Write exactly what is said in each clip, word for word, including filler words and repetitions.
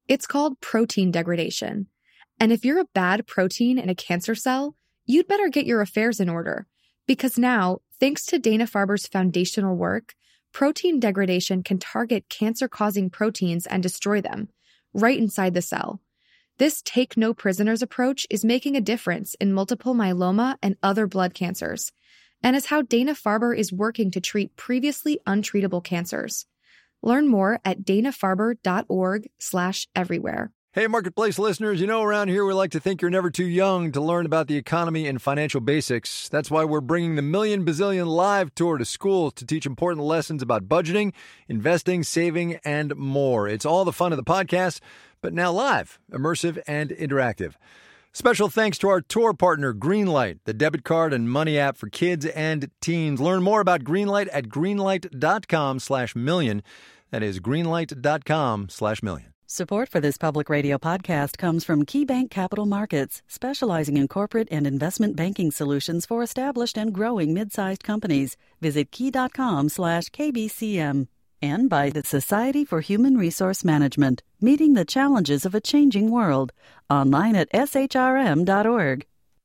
It's called protein degradation. And if you're a bad protein in a cancer cell, you'd better get your affairs in order. Because now, thanks to Dana-Farber's foundational work, protein degradation can target cancer-causing proteins and destroy them, right inside the cell. This take-no-prisoners approach is making a difference in multiple myeloma and other blood cancers, and is how Dana-Farber is working to treat previously untreatable cancers. Learn more at dana-farber.org slash everywhere. Hey, Marketplace listeners, you know around here we like to think you're never too young to learn about the economy and financial basics. That's why we're bringing the Million Bazillion Live Tour to schools to teach important lessons about budgeting, investing, saving, and more. It's all the fun of the podcast, but now live, immersive, and interactive. Special thanks to our tour partner, Greenlight, the debit card and money app for kids and teens. Learn more about Greenlight at greenlight.com slash million. That is greenlight.com slash million. Support for this public radio podcast comes from KeyBank Capital Markets, specializing in corporate and investment banking solutions for established and growing mid-sized companies. Visit key.com slash KBCM. And by the Society for Human Resource Management, meeting the challenges of a changing world. Online at S H R M dot org.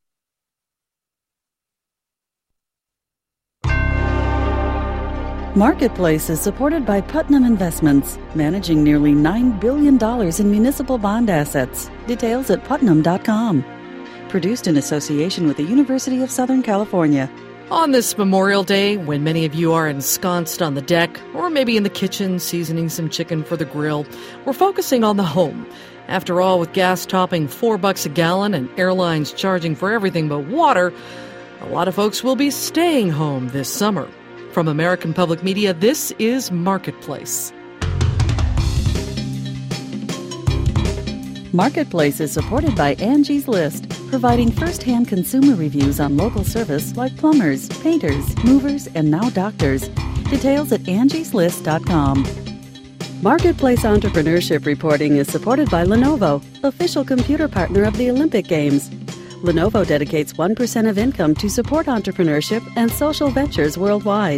Marketplace is supported by Putnam Investments, managing nearly nine billion dollars in municipal bond assets. Details at putnam dot com. Produced in association with the University of Southern California. On this Memorial Day, when many of you are ensconced on the deck, or maybe in the kitchen seasoning some chicken for the grill, we're focusing on the home. After all, with gas topping four bucks a gallon and airlines charging for everything but water, a lot of folks will be staying home this summer. From American Public Media, this is Marketplace. Marketplace is supported by Angie's List, providing first-hand consumer reviews on local service like plumbers, painters, movers, and now doctors. Details at angies list dot com. Marketplace entrepreneurship reporting is supported by Lenovo, official computer partner of the Olympic Games. Lenovo dedicates one percent of income to support entrepreneurship and social ventures worldwide.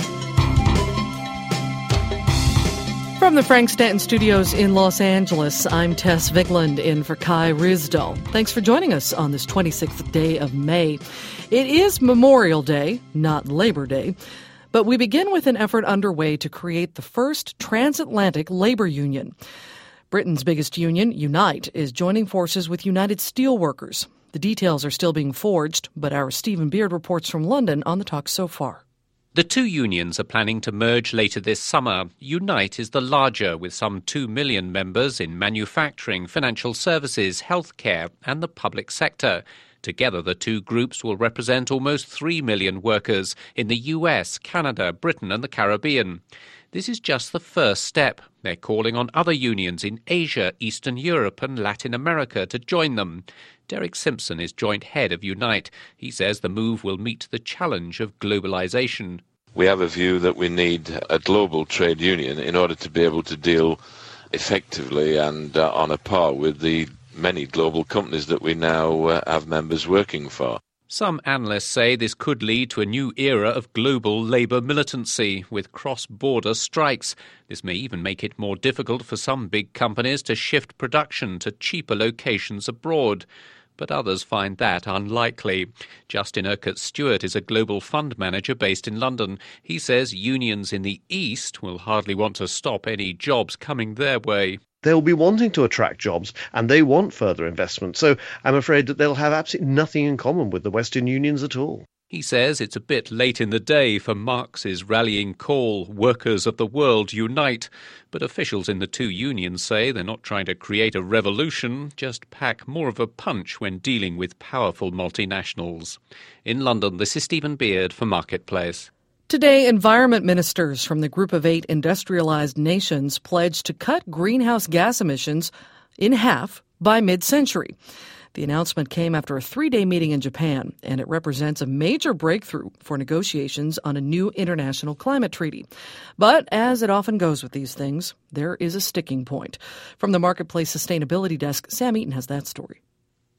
From the Frank Stanton Studios in Los Angeles, I'm Tess Vigland in for Kai Rizdal. Thanks for joining us on this twenty-sixth day of May. It is Memorial Day, not Labor Day, but we begin with an effort underway to create the first transatlantic labor union. Britain's biggest union, Unite, is joining forces with United Steelworkers. The details are still being forged, but our Stephen Beard reports from London on the talks so far. The two unions are planning to merge later this summer. Unite is the larger, with some two million members in manufacturing, financial services, healthcare and the public sector. Together, the two groups will represent almost three million workers in the U S, Canada, Britain and the Caribbean. This is just the first step. They're calling on other unions in Asia, Eastern Europe and Latin America to join them. Derek Simpson is joint head of Unite. He says the move will meet the challenge of globalization. We have a view that we need a global trade union in order to be able to deal effectively and uh, on a par with the many global companies that we now uh, have members working for. Some analysts say this could lead to a new era of global labour militancy with cross-border strikes. This may even make it more difficult for some big companies to shift production to cheaper locations abroad. But others find that unlikely. Justin Urquhart-Stewart is a global fund manager based in London. He says unions in the East will hardly want to stop any jobs coming their way. They'll be wanting to attract jobs and they want further investment. So I'm afraid that they'll have absolutely nothing in common with the Western unions at all. He says it's a bit late in the day for Marx's rallying call, workers of the world unite. But officials in the two unions say they're not trying to create a revolution, just pack more of a punch when dealing with powerful multinationals. In London, this is Stephen Beard for Marketplace. Today, environment ministers from the Group of Eight industrialized nations pledged to cut greenhouse gas emissions in half by mid-century. The announcement came after a three-day meeting in Japan, and it represents a major breakthrough for negotiations on a new international climate treaty. But as it often goes with these things, there is a sticking point. From the Marketplace Sustainability Desk, Sam Eaton has that story.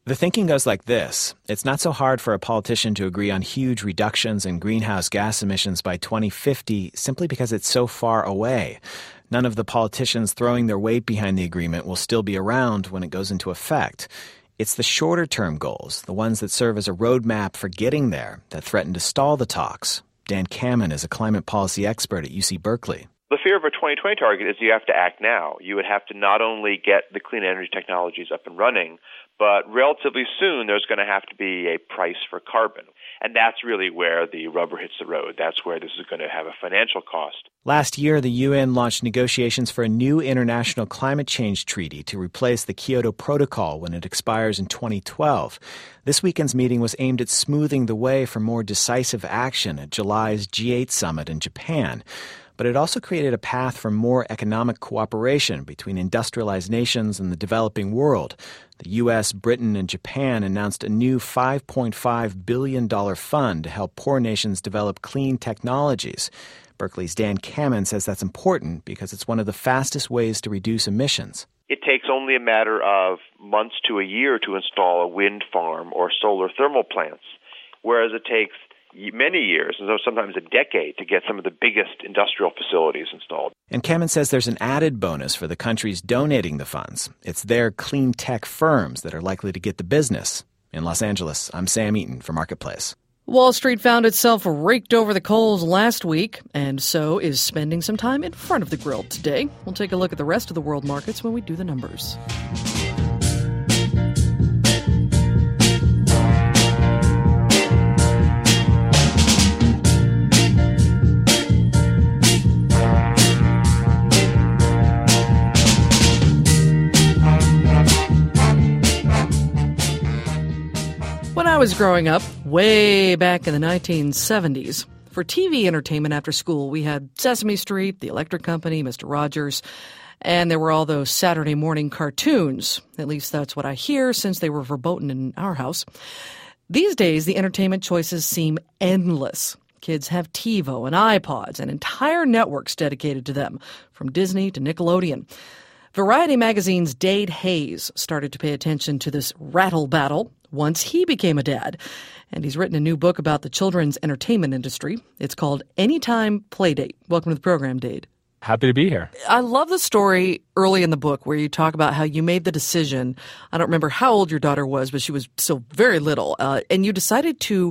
The thinking goes like this. It's not so hard for a politician to agree on huge reductions in greenhouse gas emissions by twenty fifty simply because it's so far away. None of the politicians throwing their weight behind the agreement will still be around when it goes into effect. It's the shorter-term goals, the ones that serve as a roadmap for getting there, that threaten to stall the talks. Dan Kammen is a climate policy expert at U C Berkeley. The fear of a twenty twenty target is you have to act now. You would have to not only get the clean energy technologies up and running, but relatively soon there's going to have to be a price for carbon. And that's really where the rubber hits the road. That's where this is going to have a financial cost. Last year, the U N launched negotiations for a new international climate change treaty to replace the Kyoto Protocol when it expires in twenty twelve. This weekend's meeting was aimed at smoothing the way for more decisive action at July's G eight summit in Japan. But it also created a path for more economic cooperation between industrialized nations and the developing world. The U S, Britain, and Japan announced a new five point five billion dollars fund to help poor nations develop clean technologies. Berkeley's Dan Kammen says that's important because it's one of the fastest ways to reduce emissions. It takes only a matter of months to a year to install a wind farm or solar thermal plants, whereas it takes many years, and sometimes a decade, to get some of the biggest industrial facilities installed. And Kammen says there's an added bonus for the countries donating the funds. It's their clean tech firms that are likely to get the business. In Los Angeles, I'm Sam Eaton for Marketplace. Wall Street found itself raked over the coals last week, and so is spending some time in front of the grill today. We'll take a look at the rest of the world markets when we do the numbers. When I was growing up, way back in the nineteen seventies, for T V entertainment after school, we had Sesame Street, The Electric Company, Mister Rogers, and there were all those Saturday morning cartoons. At least that's what I hear, since they were verboten in our house. These days, the entertainment choices seem endless. Kids have TiVo and iPods and entire networks dedicated to them, from Disney to Nickelodeon. Variety magazine's Dade Hayes started to pay attention to this rattle battle once he became a dad. And he's written a new book about the children's entertainment industry. It's called Anytime Playdate. Welcome to the program, Dade. Happy to be here. I love the story early in the book where you talk about how you made the decision. I don't remember how old your daughter was, but she was still very little. Uh, and you decided to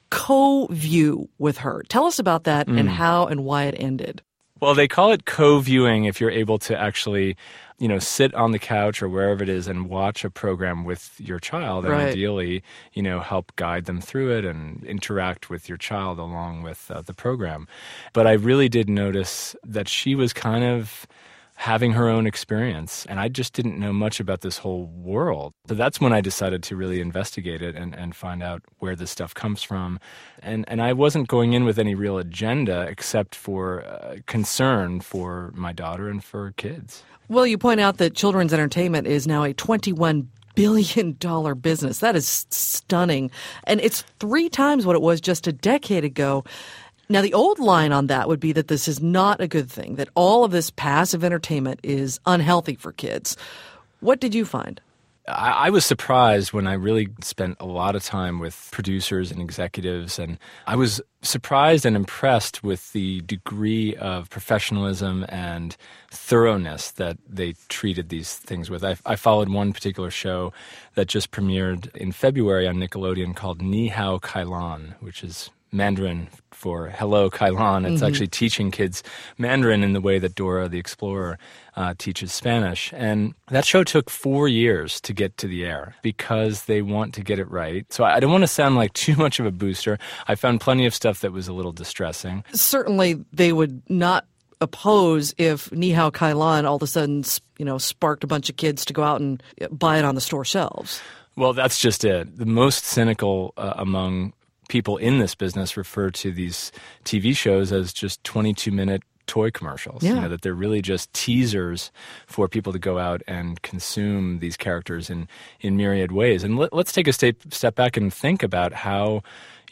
co-view with her. Tell us about that mm. and how and why it ended. Well, they call it co-viewing if you're able to actually, you know, sit on the couch or wherever it is and watch a program with your child, and right. ideally, you know, help guide them through it and interact with your child along with uh, the program. But I really did notice that she was kind of having her own experience, and I just didn't know much about this whole world. So that's when I decided to really investigate it and, and find out where this stuff comes from. And and I wasn't going in with any real agenda except for uh, concern for my daughter and for kids. Well, you point out that children's entertainment is now a twenty-one billion dollars business. That is stunning. And it's three times what it was just a decade ago. Now, the old line on that would be that this is not a good thing, that all of this passive entertainment is unhealthy for kids. What did you find? I, I was surprised when I really spent a lot of time with producers and executives, and I was surprised and impressed with the degree of professionalism and thoroughness that they treated these things with. I, I followed one particular show that just premiered in February on Nickelodeon called Ni Hao Kailan, which is Mandarin for hello, Kailan. It's mm-hmm. actually teaching kids Mandarin in the way that Dora the Explorer uh, teaches Spanish. And that show took four years to get to the air because they want to get it right. So I don't want to sound like too much of a booster. I found plenty of stuff that was a little distressing. Certainly they would not oppose if Ni Hao Kailan all of a sudden, you know, sparked a bunch of kids to go out and buy it on the store shelves. Well, that's just it. The most cynical uh, among people in this business refer to these T V shows as just twenty-two minute toy commercials. Yeah. You know, that they're really just teasers for people to go out and consume these characters in, in myriad ways. And let, let's take a step, step back and think about how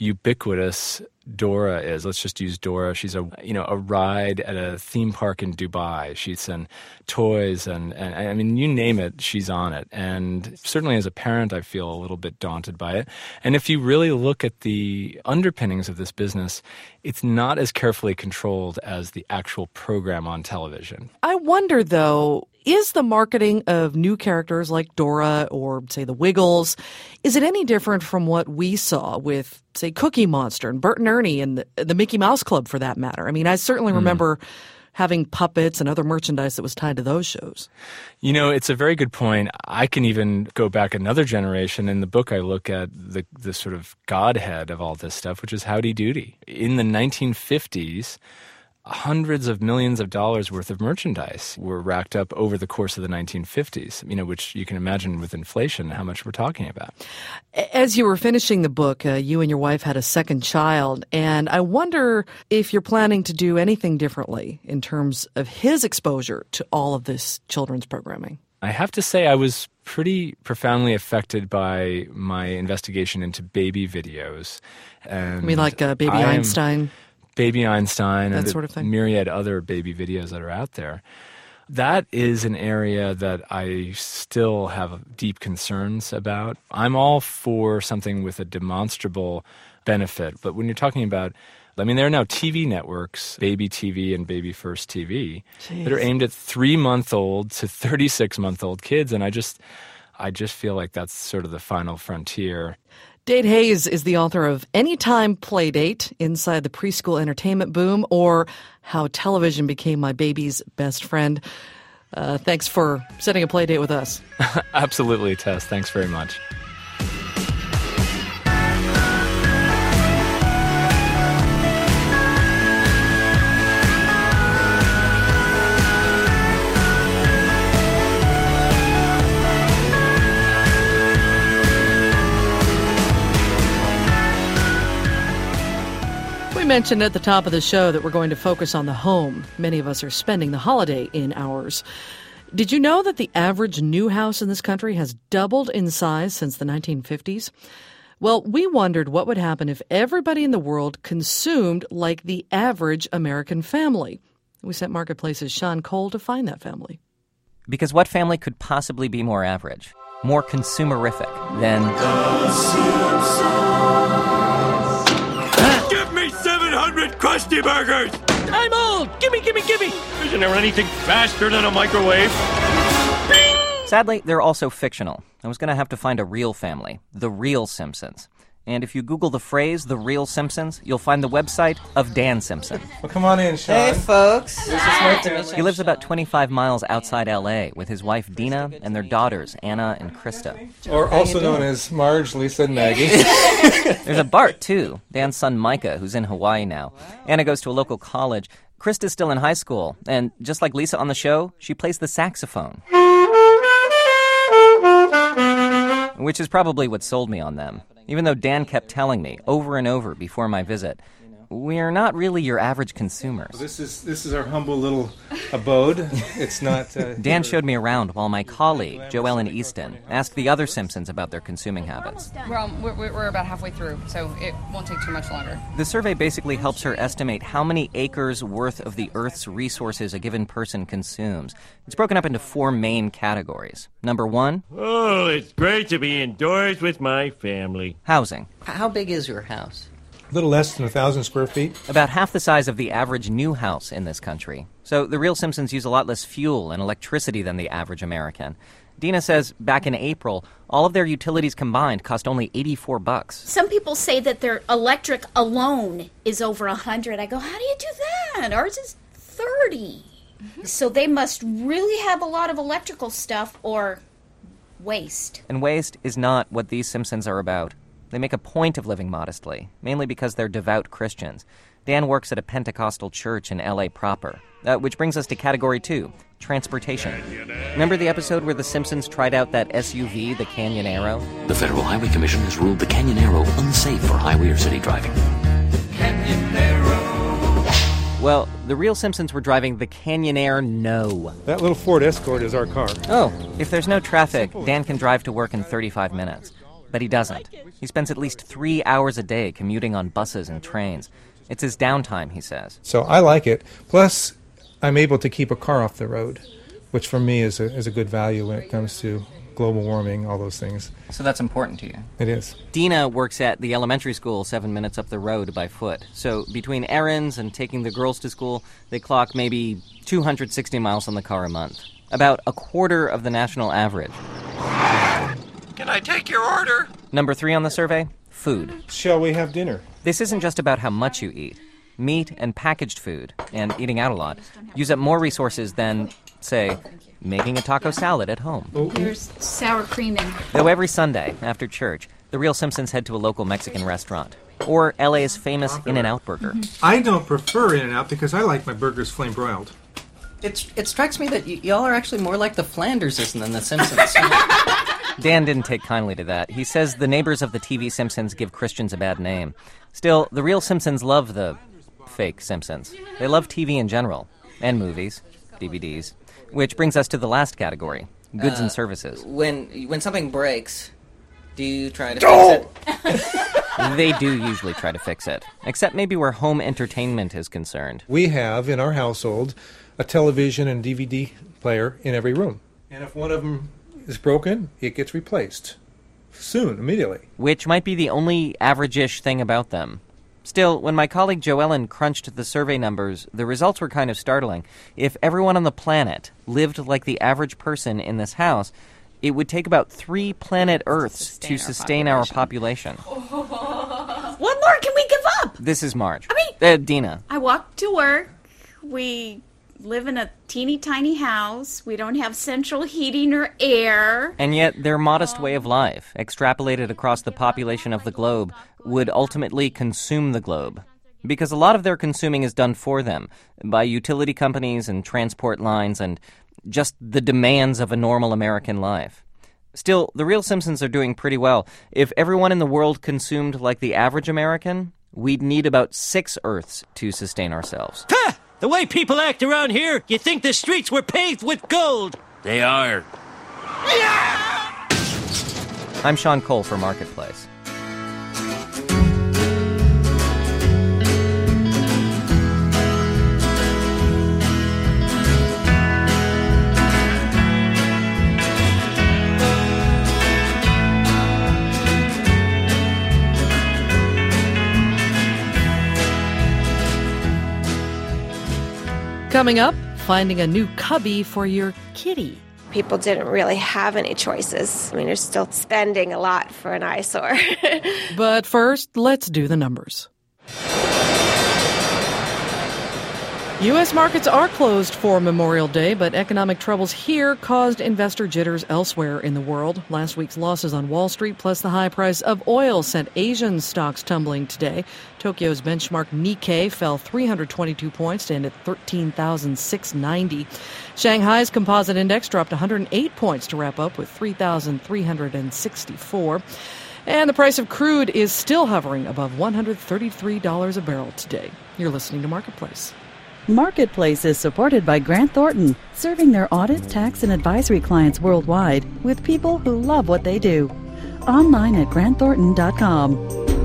ubiquitous Dora is. Let's just use Dora. She's a you know a ride at a theme park in Dubai. She's in toys and, and I mean you name it, she's on it. And certainly as a parent, I feel a little bit daunted by it. And if you really look at the underpinnings of this business, it's not as carefully controlled as the actual program on television. I wonder though, is the marketing of new characters like Dora or, say, the Wiggles, is it any different from what we saw with, say, Cookie Monster and Bert and Ernie and the, the Mickey Mouse Club, for that matter? I mean, I certainly mm. remember having puppets and other merchandise that was tied to those shows. You know, it's a very good point. I can even go back another generation. In the book, I look at the, the sort of godhead of all this stuff, which is Howdy Doody. In the nineteen fifties, hundreds of millions of dollars worth of merchandise were racked up over the course of the nineteen fifties, you know, which you can imagine with inflation how much we're talking about. As you were finishing the book, uh, you and your wife had a second child, and I wonder if you're planning to do anything differently in terms of his exposure to all of this children's programming. I have to say I was pretty profoundly affected by my investigation into baby videos. And I mean, like uh, Baby I Einstein? Am, Baby Einstein that and sort of thing. Myriad other baby videos that are out there. That is an area that I still have deep concerns about. I'm all for something with a demonstrable benefit, but when you're talking about, I mean, there are now T V networks, Baby T V and Baby First T V, Jeez. that are aimed at three-month-old to thirty-six-month-old kids, and I just, I just feel like that's sort of the final frontier. Dade Hayes is the author of Anytime Playdate, Inside the Preschool Entertainment Boom, or How Television Became My Baby's Best Friend. Uh, thanks for setting a play date with us. Absolutely, Tess. Thanks very much. We mentioned at the top of the show that we're going to focus on the home. Many of us are spending the holiday in ours. Did you know that the average new house in this country has doubled in size since the nineteen fifties? Well, we wondered what would happen if everybody in the world consumed like the average American family. We sent Marketplace's Sean Cole to find that family. Because what family could possibly be more average, more consumerific than... The Simpsons. Give me seven hundred Krusty Burgers! I'm old! Gimme, gimme, gimme! Isn't there anything faster than a microwave? Bing! Sadly, they're also fictional. I was going to have to find a real family, the real Simpsons. And if you Google the phrase, The Real Simpsons, you'll find the website of Dan Simpson. Well, come on in, Sean. Hey, folks. This is my family. He lives about twenty-five miles outside L A with his wife, Dina, and their daughters, Anna and Krista. Or also known as Marge, Lisa, and Maggie. There's a Bart, too, Dan's son Micah, who's in Hawaii now. Anna goes to a local college. Krista's still in high school. And just like Lisa on the show, she plays the saxophone. Which is probably what sold me on them. Even though Dan kept telling me over and over before my visit, we're not really your average consumers. This is this is our humble little abode. It's not... Uh, Dan showed me around while my colleague, Joellen Easton, asked the other Simpsons about their consuming habits. Well, we're, we're about halfway through, so it won't take too much longer. The survey basically helps her estimate how many acres worth of the Earth's resources a given person consumes. It's broken up into four main categories. Number one... Oh, it's great to be indoors with my family. Housing. How big is your house? A little less than a thousand square feet. About half the size of the average new house in this country. So the real Simpsons use a lot less fuel and electricity than the average American. Dina says back in April, all of their utilities combined cost only eighty-four bucks. Some people say that their electric alone is over a hundred. I go, how do you do that? Ours is thirty. Mm-hmm. So they must really have a lot of electrical stuff or waste. And waste is not what these Simpsons are about. They make a point of living modestly, mainly because they're devout Christians. Dan works at a Pentecostal church in L A proper, uh, which brings us to category two, transportation. Remember the episode where the Simpsons tried out that S U V, the Canyonero? The Federal Highway Commission has ruled the Canyonero unsafe for highway or city driving. Canyonero. Well, the real Simpsons were driving the Canyonair No. That little Ford Escort is our car. Oh, if there's no traffic, Dan can drive to work in thirty-five minutes. But he doesn't. He spends at least three hours a day commuting on buses and trains. It's his downtime, he says. So I like it. Plus, I'm able to keep a car off the road, which for me is a, is a good value when it comes to global warming, all those things. So that's important to you? It is. Dina works at the elementary school seven minutes up the road by foot. So between errands and taking the girls to school, they clock maybe two hundred sixty miles on the car a month. About a quarter of the national average. Can I take your order? Number three on the survey, food. Shall we have dinner? This isn't just about how much you eat. Meat and packaged food, and eating out a lot, use up more resources than, say, making a taco salad at home. Here's sour cream in. Though every Sunday, after church, the real Simpsons head to a local Mexican restaurant. Or L A's famous In-N-Out burger. I don't prefer In-N-Out because I like my burgers flame broiled. It, it strikes me that y- y'all are actually more like the Flanderses than the Simpsons. Dan didn't take kindly to that. He says the neighbors of the T V Simpsons give Christians a bad name. Still, the real Simpsons love the fake Simpsons. They love T V in general, and movies, D V Ds. Which brings us to the last category, goods uh, and services. When when something breaks, do you try to fix it? They do usually try to fix it, except maybe where home entertainment is concerned. We have, in our household, a television and D V D player in every room. And if one of them is broken, it gets replaced. Soon, immediately. Which might be the only average-ish thing about them. Still, when my colleague Joellen crunched the survey numbers, the results were kind of startling. If everyone on the planet lived like the average person in this house, it would take about three planet Earths sustain to sustain our population. Our population. What more can we give up? This is Marge. I mean... Uh, Dina. I walk to work. We live in a teeny tiny house. We don't have central heating or air. And yet their modest way of life, extrapolated across the population of the globe, would ultimately consume the globe. Because a lot of their consuming is done for them, by utility companies and transport lines and just the demands of a normal American life. Still, the real Simpsons are doing pretty well. If everyone in the world consumed like the average American, we'd need about six Earths to sustain ourselves. Ha! The way people act around here, you think the streets were paved with gold. They are. I'm Sean Cole for Marketplace. Coming up, finding a new cubby for your kitty. People didn't really have any choices. I mean, they're still spending a lot for an eyesore. But first, let's do the numbers. U S markets are closed for Memorial Day, but economic troubles here caused investor jitters elsewhere in the world. Last week's losses on Wall Street, plus the high price of oil, sent Asian stocks tumbling today. Tokyo's benchmark Nikkei fell three hundred twenty-two points to end at thirteen thousand six hundred ninety. Shanghai's composite index dropped one hundred eight points to wrap up with three thousand three hundred sixty-four. And the price of crude is still hovering above one hundred thirty-three dollars a barrel today. You're listening to Marketplace. Marketplace is supported by Grant Thornton, serving their audit, tax, and advisory clients worldwide with people who love what they do. Online at grant thornton dot com.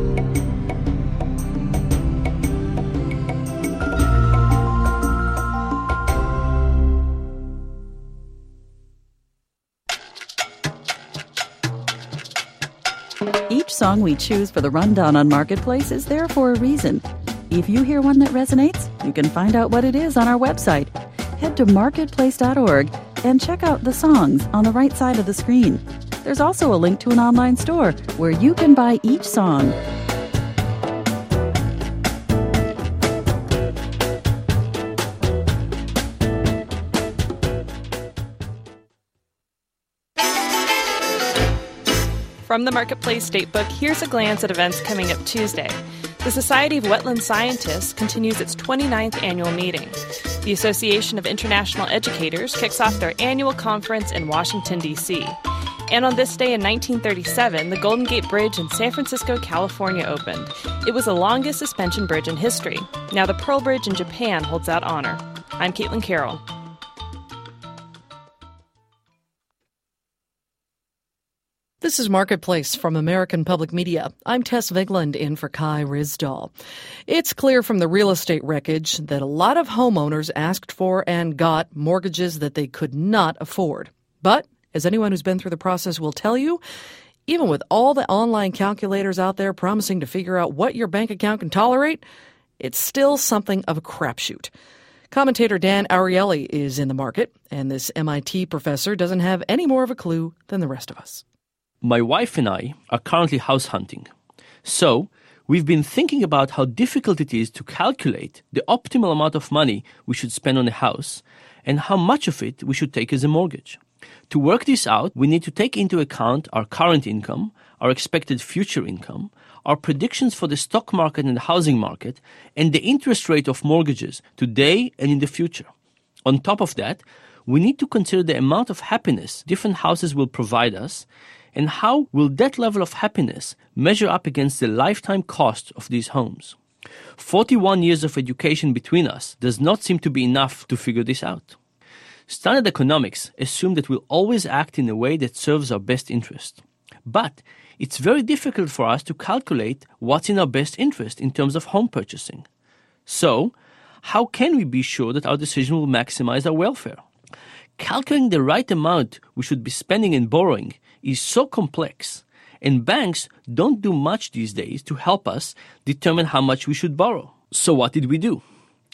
Each song we choose for the rundown on Marketplace is there for a reason. If you hear one that resonates, you can find out what it is on our website. Head to marketplace dot org and check out the songs on the right side of the screen. There's also a link to an online store where you can buy each song. From the Marketplace Datebook, here's a glance at events coming up Tuesday. The Society of Wetland Scientists continues its twenty-ninth annual meeting. The Association of International Educators kicks off their annual conference in Washington, D C And on this day in nineteen thirty-seven, the Golden Gate Bridge in San Francisco, California opened. It was the longest suspension bridge in history. Now the Pearl Bridge in Japan holds that honor. I'm Caitlin Carroll. The This is Marketplace from American Public Media. I'm Tess Vigland in for Kai Rizdal. It's clear from the real estate wreckage that a lot of homeowners asked for and got mortgages that they could not afford. But, as anyone who's been through the process will tell you, even with all the online calculators out there promising to figure out what your bank account can tolerate, it's still something of a crapshoot. Commentator Dan Ariely is in the market, and this M I T professor doesn't have any more of a clue than the rest of us. My wife and I are currently house hunting. So, we've been thinking about how difficult it is to calculate the optimal amount of money we should spend on a house and how much of it we should take as a mortgage. To work this out, we need to take into account our current income, our expected future income, our predictions for the stock market and the housing market, and the interest rate of mortgages today and in the future. On top of that, we need to consider the amount of happiness different houses will provide us, and how will that level of happiness measure up against the lifetime cost of these homes. forty-one years of education between us does not seem to be enough to figure this out. Standard economics assume that we'll always act in a way that serves our best interest. But it's very difficult for us to calculate what's in our best interest in terms of home purchasing. So, how can we be sure that our decision will maximize our welfare? Calculating the right amount we should be spending and borrowing is so complex, and banks don't do much these days to help us determine how much we should borrow. So what did we do?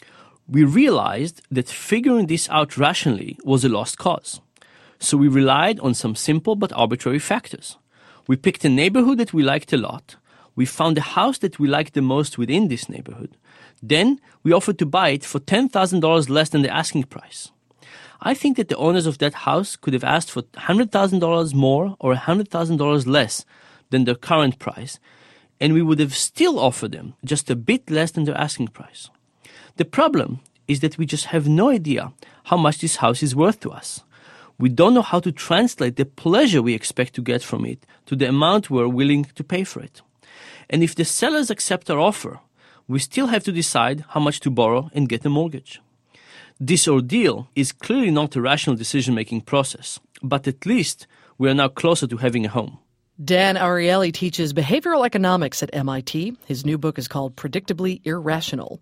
We realized that figuring this out rationally was a lost cause. So we relied on some simple but arbitrary factors. We picked a neighborhood that we liked a lot. We found a house that we liked the most within this neighborhood. Then we offered to buy it for ten thousand dollars less than the asking price. I think that the owners of that house could have asked for one hundred thousand dollars more or one hundred thousand dollars less than their current price, and we would have still offered them just a bit less than their asking price. The problem is that we just have no idea how much this house is worth to us. We don't know how to translate the pleasure we expect to get from it to the amount we're willing to pay for it. And if the sellers accept our offer, we still have to decide how much to borrow and get a mortgage. This ordeal is clearly not a rational decision-making process, but at least we are now closer to having a home. Dan Ariely teaches behavioral economics at M I T. His new book is called Predictably Irrational.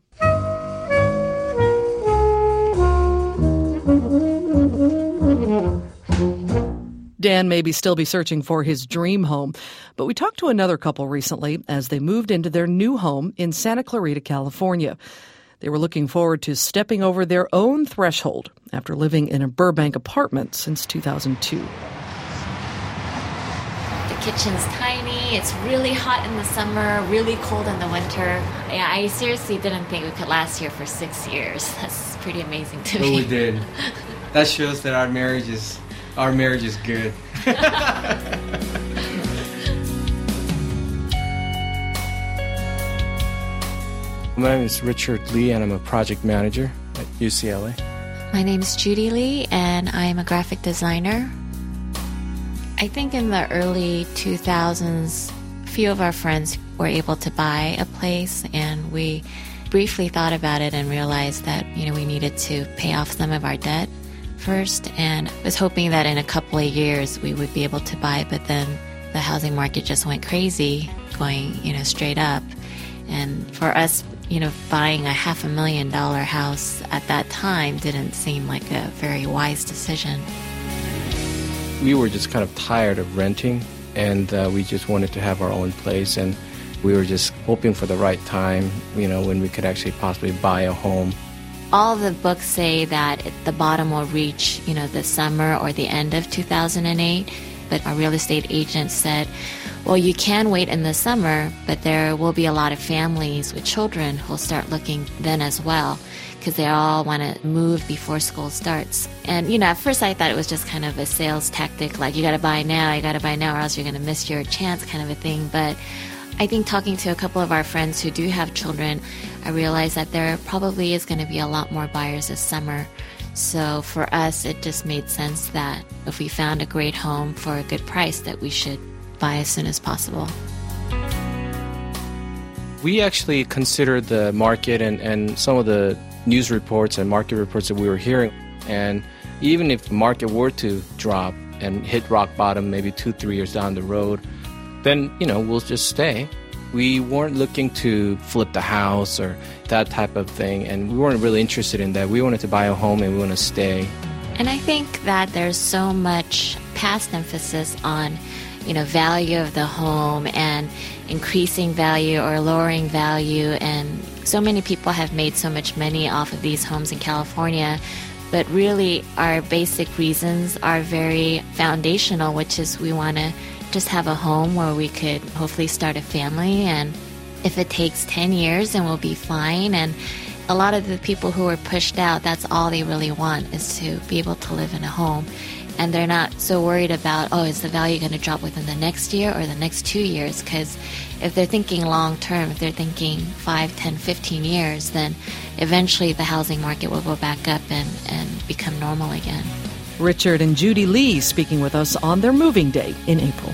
Dan may be still be searching for his dream home, but we talked to another couple recently as they moved into their new home in Santa Clarita, California. They were looking forward to stepping over their own threshold after living in a Burbank apartment since two thousand two. The kitchen's tiny, it's really hot in the summer, really cold in the winter. Yeah, I seriously didn't think we could last here for six years. That's pretty amazing to But me. we did. That shows that our marriage is our marriage is good. My name is Richard Lee, and I'm a project manager at U C L A. My name is Judy Lee, and I'm a graphic designer. I think in the early two thousands, a few of our friends were able to buy a place, and we briefly thought about it and realized that, you know, we needed to pay off some of our debt first, and was hoping that in a couple of years we would be able to buy, but then the housing market just went crazy, going, you know, straight up. And for us, you know, buying a half a million dollar house at that time didn't seem like a very wise decision. We were just kind of tired of renting, and uh, we just wanted to have our own place, and we were just hoping for the right time, you know, when we could actually possibly buy a home. All the books say that the bottom will reach, you know, the summer or the end of two thousand eight, but our real estate agent said, well, you can wait in the summer, but there will be a lot of families with children who'll start looking then as well, because they all want to move before school starts. And, you know, at first I thought it was just kind of a sales tactic, like you got to buy now, you got to buy now, or else you're going to miss your chance kind of a thing. But I think talking to a couple of our friends who do have children, I realized that there probably is going to be a lot more buyers this summer. So for us, it just made sense that if we found a great home for a good price, that we should buy as soon as possible. We actually considered the market and, and some of the news reports and market reports that we were hearing. And even if the market were to drop, and hit rock bottom maybe two, three years down the road, then, you know, we'll just stay. We weren't looking to flip the house or that type of thing, and we weren't really interested in that. We wanted to buy a home and we want to stay. And I think that there's so much past emphasis on, you know, value of the home and increasing value or lowering value, and so many people have made so much money off of these homes in California. But really, our basic reasons are very foundational, which is we want to just have a home where we could hopefully start a family. And if it takes ten years, then we'll be fine. And a lot of the people who are pushed out, that's all they really want, is to be able to live in a home. And they're not so worried about, oh, is the value going to drop within the next year or the next two years? Because if they're thinking long term, if they're thinking five, ten, fifteen years, then eventually the housing market will go back up and, and become normal again. Richard and Judy Lee speaking with us on their moving day in April.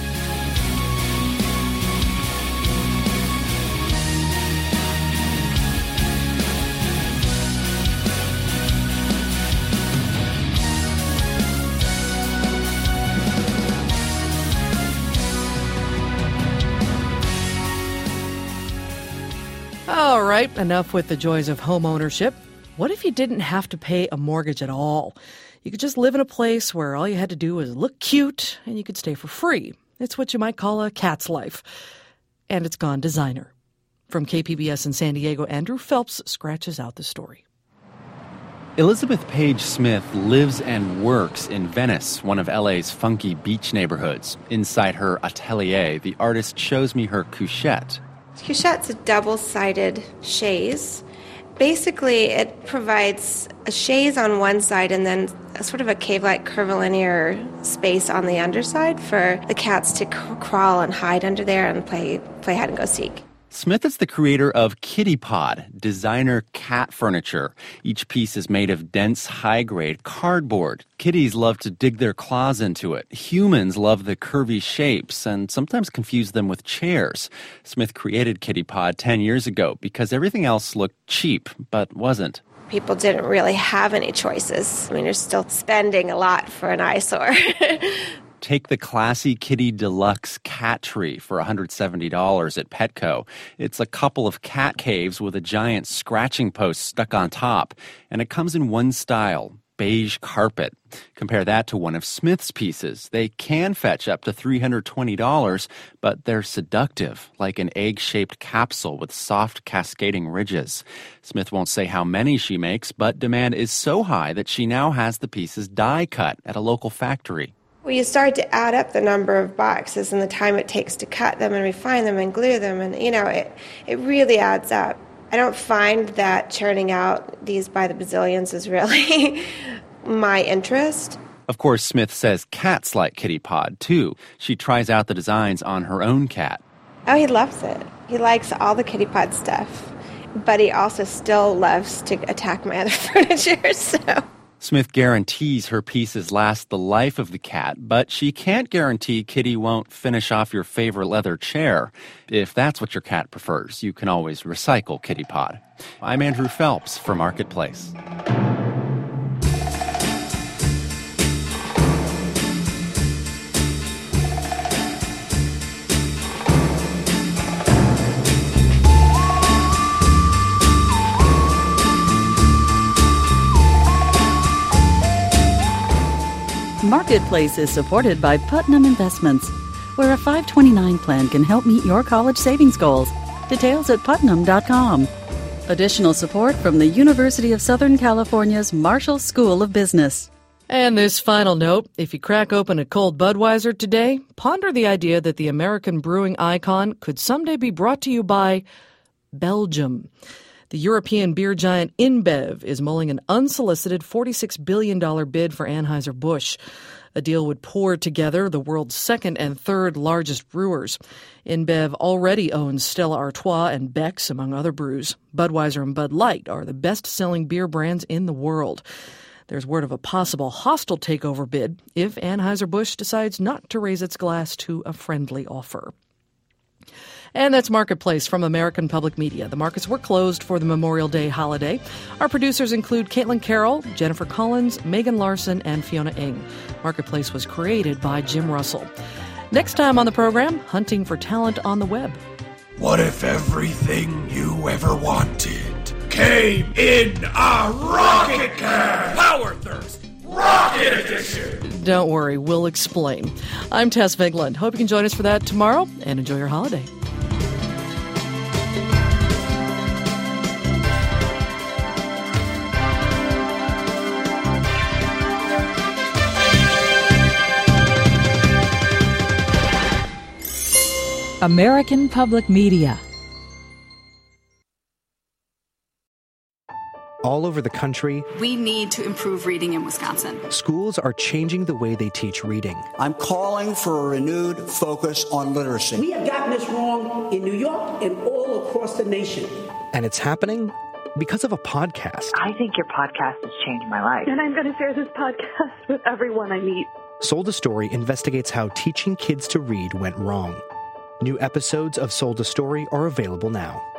All right, enough with the joys of home ownership. What if you didn't have to pay a mortgage at all? You could just live in a place where all you had to do was look cute and you could stay for free. It's what you might call a cat's life. And it's gone designer. From K P B S in San Diego, Andrew Phelps scratches out the story. Elizabeth Page Smith lives and works in Venice, one of L A's funky beach neighborhoods. Inside her atelier, the artist shows me her couchette. Couchette's a double-sided chaise. Basically, it provides a chaise on one side and then a sort of a cave-like curvilinear space on the underside for the cats to c- crawl and hide under there and play play hide-and-go-seek. Smith is the creator of Kitty Pod, designer cat furniture. Each piece is made of dense, high-grade cardboard. Kitties love to dig their claws into it. Humans love the curvy shapes and sometimes confuse them with chairs. Smith created Kitty Pod ten years ago because everything else looked cheap, but wasn't. People didn't really have any choices. I mean, you're still spending a lot for an eyesore. Take the classy Kitty Deluxe Cat Tree for one hundred seventy dollars at Petco. It's a couple of cat caves with a giant scratching post stuck on top, and it comes in one style, beige carpet. Compare that to one of Smith's pieces. They can fetch up to three hundred twenty dollars, but they're seductive, like an egg-shaped capsule with soft cascading ridges. Smith won't say how many she makes, but demand is so high that she now has the pieces die-cut at a local factory. Well, you start to add up the number of boxes and the time it takes to cut them and refine them and glue them, and, you know, it, it really adds up. I don't find that churning out these by the bazillions is really my interest. Of course, Smith says cats like Kitty Pod, too. She tries out the designs on her own cat. Oh, he loves it. He likes all the Kitty Pod stuff, but he also still loves to attack my other furniture, so... Smith guarantees her pieces last the life of the cat, but she can't guarantee Kitty won't finish off your favorite leather chair. If that's what your cat prefers, you can always recycle Kitty Pod. I'm Andrew Phelps for Marketplace. Marketplace is supported by Putnam Investments, where a five twenty-nine plan can help meet your college savings goals. Details at putnam dot com. Additional support from the University of Southern California's Marshall School of Business. And this final note, if you crack open a cold Budweiser today, ponder the idea that the American brewing icon could someday be brought to you by Belgium. The European beer giant InBev is mulling an unsolicited forty-six billion dollars bid for Anheuser-Busch. A deal would pour together the world's second and third largest brewers. InBev already owns Stella Artois and Beck's, among other brews. Budweiser and Bud Light are the best-selling beer brands in the world. There's word of a possible hostile takeover bid if Anheuser-Busch decides not to raise its glass to a friendly offer. And that's Marketplace from American Public Media. The markets were closed for the Memorial Day holiday. Our producers include Caitlin Carroll, Jennifer Collins, Megan Larson, and Fiona Ng. Marketplace was created by Jim Russell. Next time on the program, hunting for talent on the web. What if everything you ever wanted came in a rocket can? Power Thirst Rocket Edition! Don't worry, we'll explain. I'm Tess Vigland. Hope you can join us for that tomorrow, and enjoy your holiday. American Public Media. All over the country, we need to improve reading in Wisconsin. Schools are changing the way they teach reading. I'm calling for a renewed focus on literacy. We have gotten this wrong in New York and all across the nation. And it's happening because of a podcast. I think your podcast has changed my life. And I'm going to share this podcast with everyone I meet. Sold a Story investigates how teaching kids to read went wrong. New episodes of Sold a Story are available now.